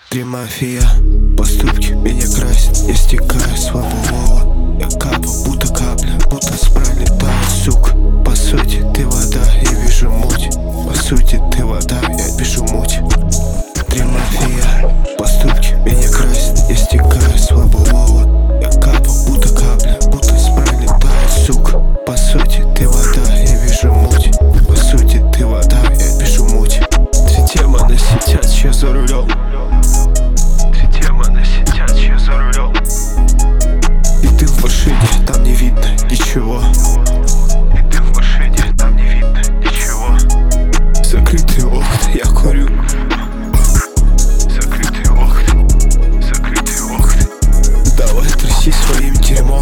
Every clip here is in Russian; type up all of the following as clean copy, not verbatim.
Три мафия, поступки меня красят. Я стекаю слабого, я капаю, будто капля, будто спрай летает, сука. По сути, ты вода, я вижу муть. По сути, ты вода, я вижу муть. Три мафия, поступки меня красят. Я стекаю слабого, я капаю, будто капля, будто спрай летает, сука. По сути, ты вода, я вижу муть. По сути, ты вода, я вижу муть. Все демоны сидят сейчас за рулем. И ты в машине, там не видно ничего. И ты в машине, там не видно ничего. Закрытые окна, я курю. Закрытые окна, закрытые окна. Давай тряси своим дерьмом.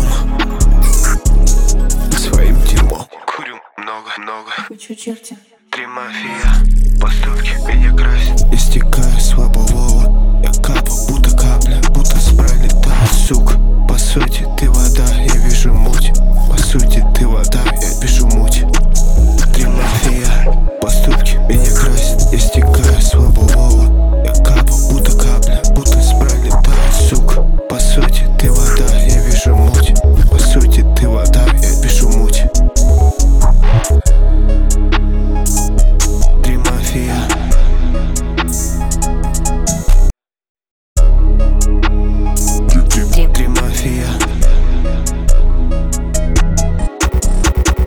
Своим дерьмом. Курю много. Хочу черти. Три мафия, поступки меня красят. Я стекаю слабого, я капаю, будто капля, будто спрай летает, сука. По сути, ты вода.